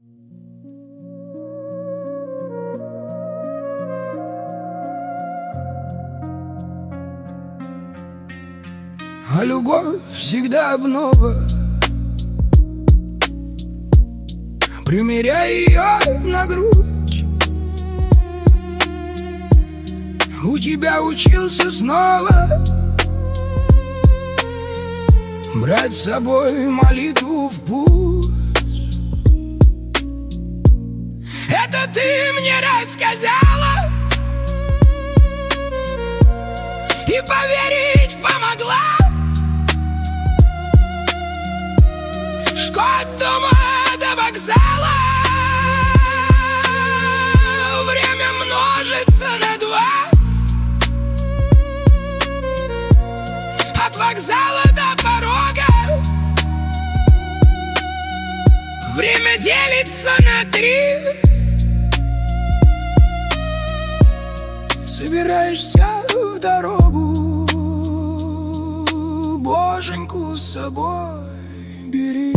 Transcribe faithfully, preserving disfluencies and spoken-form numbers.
А любовь всегда вновь, примеряй ее на грудь. У тебя учился снова брать с собой молитву в путь. Это ты мне рассказала и поверить помогла, что от дома до вокзала время множится на два. От вокзала до порога время делится на три. Собираешься в дорогу, боженьку с собой бери.